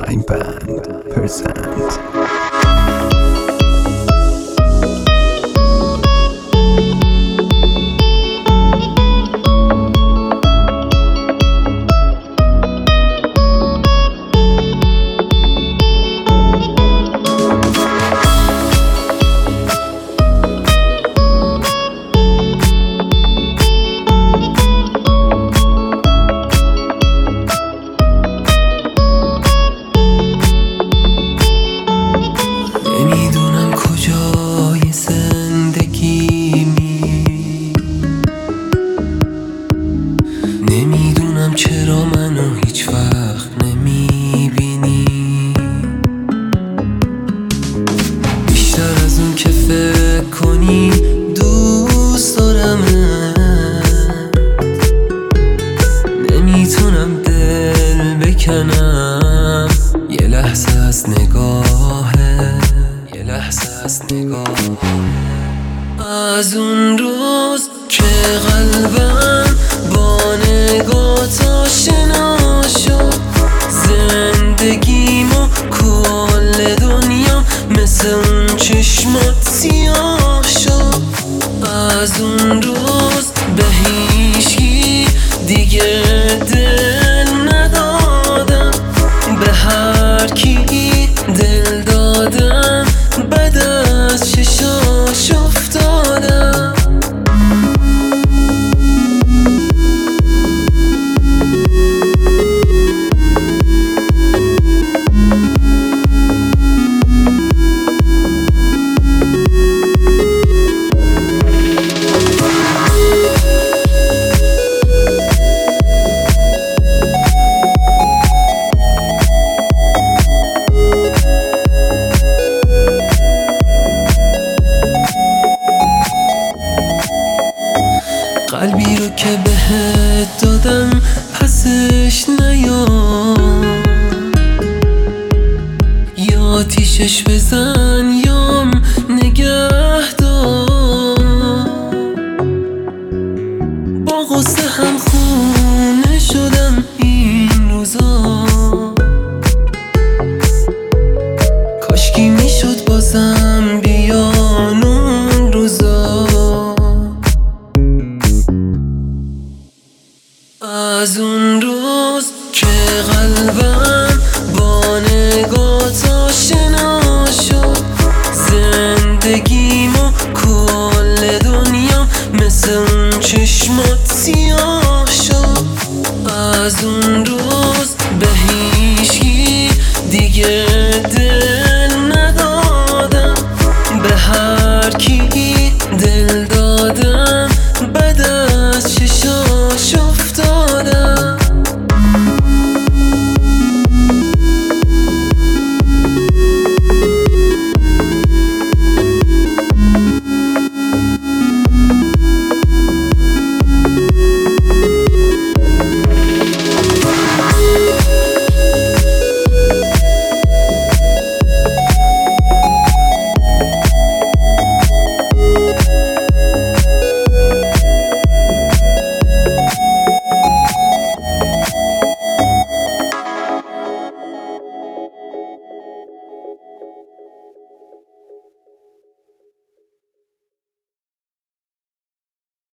My Band present. نمیدونم کجای زندگیمی، نمیدونم چرا منو هیچ وقت نمیبینی. بیشتر از اون که فکر کنی دوست دارمت، نمیتونم دل بکنم یه لحظه از نگاهت، یه لحظه از نگاه. از اون روز که قلبم با نگات آشنا شد، زندگیم و کل دنیا مثل اون چشمات سیاه شد. از اون روز به هیچکی دیگه دل ندادم، به هر کی دل دادم بعد از چشاش افتادم. قلبی رو که بهت دادم پسش نیار، یا آتیشش بزن یام نگه دار. با غصه هم خونه شدم این روزا، کاشکی میشد بازم بیان اون روزا. از اون روز که قلبم با نگات آشنا شد، زندگیم و کل دنیا مثل اون چشمات سیاه شد. از اون روز به هیچکی دیگه دل